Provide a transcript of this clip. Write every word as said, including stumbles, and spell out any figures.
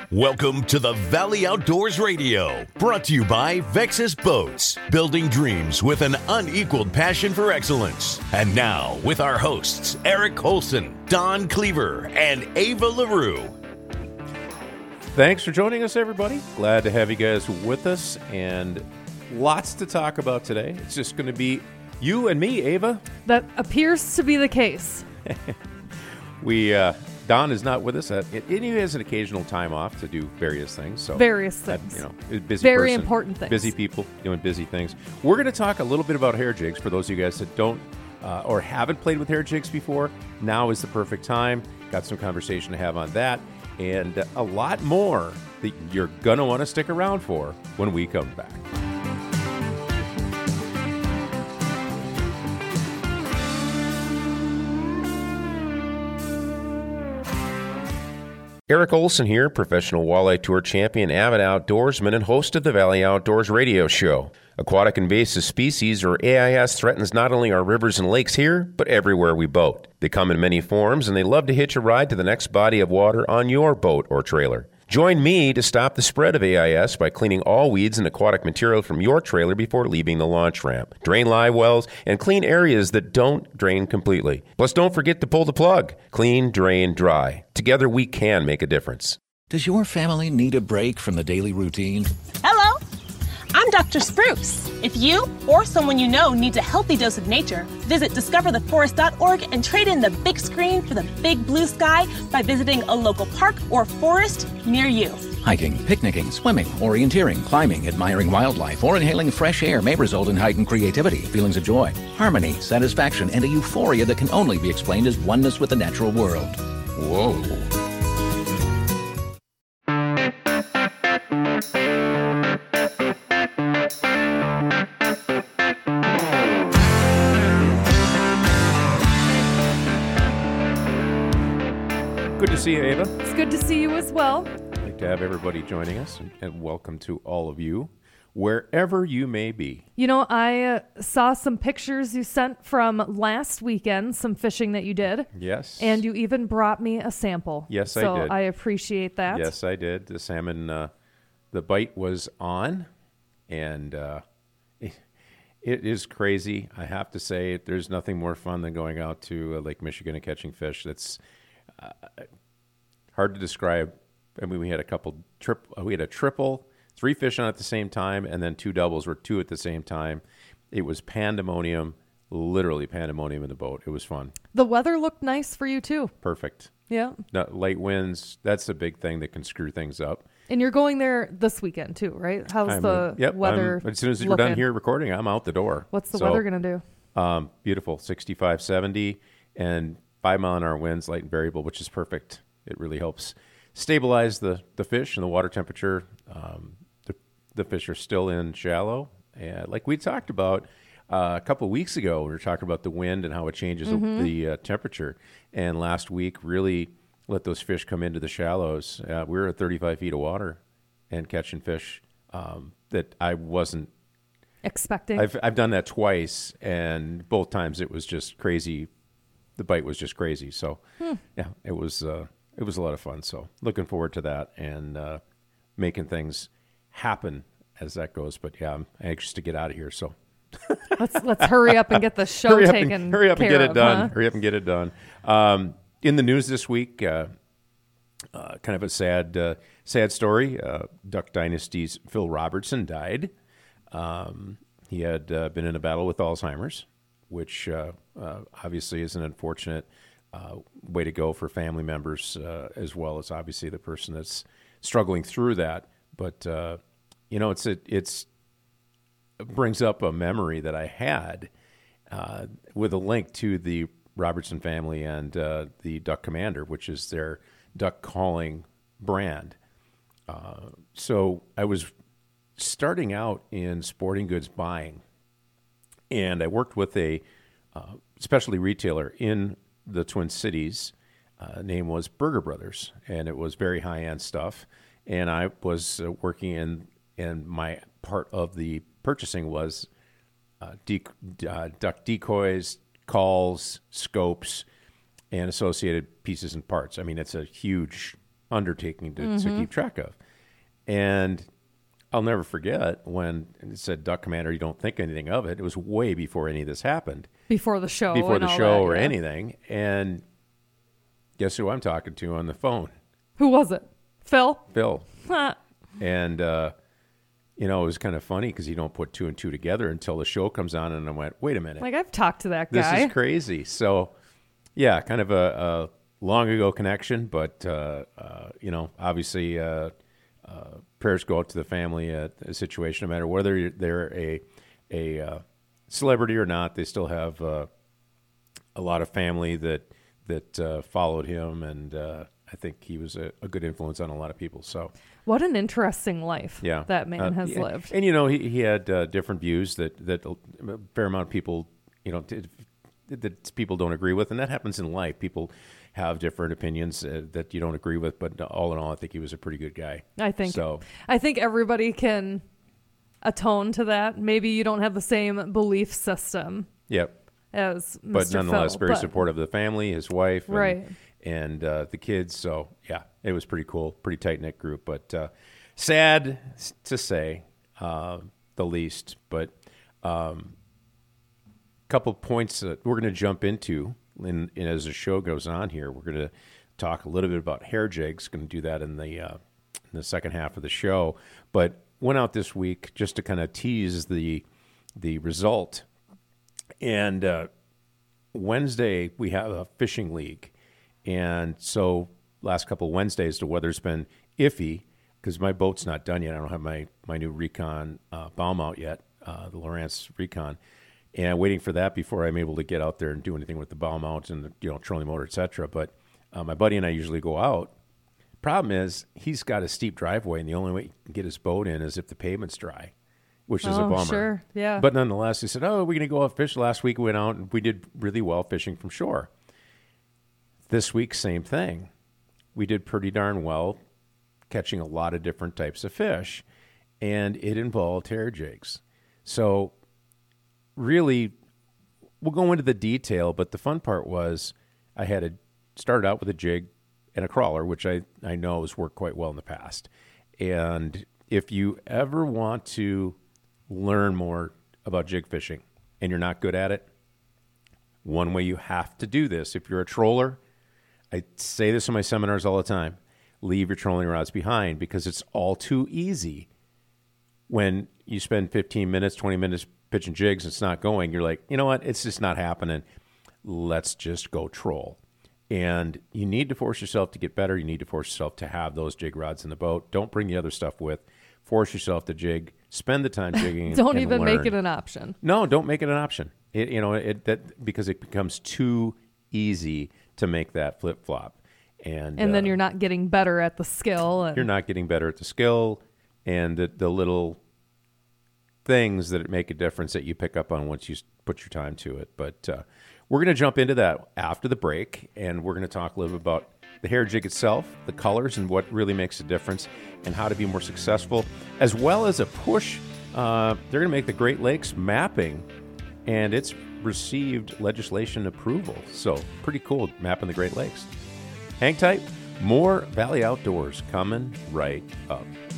Welcome to the Valley Outdoors Radio, brought to you by Vexus Boats, building dreams with an unequaled passion for excellence. And now, with our hosts, Eric Holson, Don Cleaver, and Ava LaRue. Thanks for joining us, everybody. Glad to have you guys with us, and lots to talk about today. It's just going to be you and me, Ava. That appears to be the case. we, uh, Don is not with us. Uh, it, he has an occasional time off to do various things. So various things. That, you know, busy Very person, important things. Busy people doing busy things. We're going to talk a little bit about hair jigs for those of you guys that don't uh, or haven't played with hair jigs before. Now is the perfect time. Got some conversation to have on that, and uh, a lot more that you're going to want to stick around for when we come back. Eric Olson here, professional walleye tour champion, avid outdoorsman, and host of the Valley Outdoors Radio Show. Aquatic invasive species, or A I S, threatens not only our rivers and lakes here, but everywhere we boat. They come in many forms, and they love to hitch a ride to the next body of water on your boat or trailer. Join me to stop the spread of A I S by cleaning all weeds and aquatic material from your trailer before leaving the launch ramp. Drain live wells and clean areas that don't drain completely. Plus, don't forget to pull the plug. Clean, drain, dry. Together, we can make a difference. Does your family need a break from the daily routine? Hello, I'm Doctor Spruce. If you or someone you know needs a healthy dose of nature, visit discover the forest dot org and trade in the big screen for the big blue sky by visiting a local park or forest near you. Hiking, picnicking, swimming, orienteering, climbing, admiring wildlife, or inhaling fresh air may result in heightened creativity, feelings of joy, harmony, satisfaction, and a euphoria that can only be explained as oneness with the natural world. Whoa. Good to see you, Ava. It's good to see you as well. I'd like to have everybody joining us, and, and welcome to all of you, wherever you may be. You know, I uh, saw some pictures you sent from last weekend, some fishing that you did. Yes. And you even brought me a sample. Yes, I so did. So I appreciate that. Yes, I did. The salmon, uh, the bite was on, and uh, it, it is crazy. I have to say, there's nothing more fun than going out to uh, Lake Michigan and catching fish. That's uh, hard to describe. I mean, we had a couple trip. We had a triple, three fish on at the same time, and then two doubles were two at the same time. It was pandemonium, literally pandemonium in the boat. It was fun. The weather looked nice for you too. Perfect. Yeah. No, light winds. That's a big thing that can screw things up. And you're going there this weekend too, right? How's I'm, the yep, weather? I'm, as soon as looking? we're done here recording, I'm out the door. What's the so, weather going to do? Um, beautiful, sixty-five, seventy, and five mile an hour winds, light and variable, which is perfect. It really helps stabilize the, the fish and the water temperature. Um, the, the fish are still in shallow. And like we talked about uh, a couple of weeks ago, we were talking about the wind and how it changes mm-hmm. the, the uh, temperature. And last week really let those fish come into the shallows. Uh, we were at thirty-five feet of water and catching fish um, that I wasn't expecting. I've I've done that twice, and both times it was just crazy. The bite was just crazy. So, hmm. yeah, it was uh, it was a lot of fun. So, looking forward to that and uh, making things happen as that goes. But yeah, I'm anxious to get out of here. So, let's let's hurry up and get the show hurry taken. And, hurry up and get of, it done. Huh? Hurry up and get it done. Um, in the news this week, uh, uh, kind of a sad uh, sad story. Uh, Duck Dynasty's Phil Robertson died. Um, he had uh, been in a battle with Alzheimer's, which uh, uh, obviously is an unfortunate uh, way to go for family members, uh, as well as obviously the person that's struggling through that. But uh, you know, it's it, it's it brings up a memory that I had uh, with a link to the Robertson family and uh, the Duck Commander, which is their duck calling brand. Uh, so I was starting out in sporting goods buying, and I worked with a uh, specialty retailer in the Twin Cities. Uh, name was Burger Brothers, and it was very high-end stuff. And I was uh, working in, and my part of the purchasing was uh, de- uh, duck decoys, calls, scopes, and associated pieces and parts. I mean, it's a huge undertaking to, mm-hmm. to keep track of. And I'll never forget when it said Duck Commander, you don't think anything of it. It was way before any of this happened. Before the show. Before and the all show that, or yeah. anything. And guess who I'm talking to on the phone? Who was it? Phil? Phil. And, uh, you know, it was kind of funny because you don't put two and two together until the show comes on. And I went, wait a minute. Like, I've talked to that guy. This is crazy. So, yeah, kind of a, a long ago connection. But, uh, uh, you know, obviously... Uh, Uh, prayers go out to the family at a situation, no matter whether they're a a uh, celebrity or not. They still have uh, a lot of family that that uh, followed him, and uh, I think he was a, a good influence on a lot of people. So, what an interesting life yeah, that man uh, has yeah. lived. And you know, he he had uh, different views that that a fair amount of people, you know, did, that people don't agree with, and that happens in life. People have different opinions uh, that you don't agree with, but all in all, I think he was a pretty good guy. I think so. I think everybody can atone to that. Maybe you don't have the same belief system. Yep. As Mister But nonetheless, Phil, very but, supportive of the family, his wife, and, right. and uh, the kids. So yeah, it was pretty cool, pretty tight knit group. But uh, sad to say, uh, the least. But a um, couple points that we're going to jump into. And, and as the show goes on here, we're going to talk a little bit about hair jigs. Going to do that in the uh, in the second half of the show. But went out this week just to kind of tease the the result. And uh, Wednesday we have a fishing league, and so last couple of Wednesdays the weather's been iffy because my boat's not done yet. I don't have my my new Recon uh, bow mount yet, uh, the Lowrance Recon. And waiting for that before I'm able to get out there and do anything with the bow mount and the, you know, trolling motor, et cetera. But uh, my buddy and I usually go out. Problem is, he's got a steep driveway, and the only way he can get his boat in is if the pavement's dry, which is oh, a bummer. Sure, yeah. But nonetheless, he said, "Oh, we're going to go out fish." Last week we went out and we did really well fishing from shore. This week, same thing. We did pretty darn well, catching a lot of different types of fish, and it involved hair jigs. So. Really, we'll go into the detail, but the fun part was I had a, started out with a jig and a crawler, which I, I know has worked quite well in the past. And if you ever want to learn more about jig fishing and you're not good at it, one way you have to do this, if you're a troller, I say this in my seminars all the time, leave your trolling rods behind because it's all too easy when you spend fifteen minutes, twenty minutes pitching jigs, it's not going. You're like, you know what? It's just not happening. Let's just go troll. And you need to force yourself to get better. You need to force yourself to have those jig rods in the boat. Don't bring the other stuff with. Force yourself to jig. Spend the time jigging. Don't and even learn. make it an option. No, don't make it an option. It, you know, it that because it becomes too easy to make that flip flop. And and then uh, you're not getting better at the skill. And you're not getting better at the skill and the, the little things that make a difference that you pick up on once you put your time to it. But uh, we're going to jump into that after the break, and we're going to talk a little bit about the hair jig itself, the colors, and what really makes a difference, and how to be more successful, as well as a push. Uh, they're going to make the Great Lakes mapping, and it's received legislation approval. So pretty cool, mapping the Great Lakes. Hang tight. More Valley Outdoors coming right up.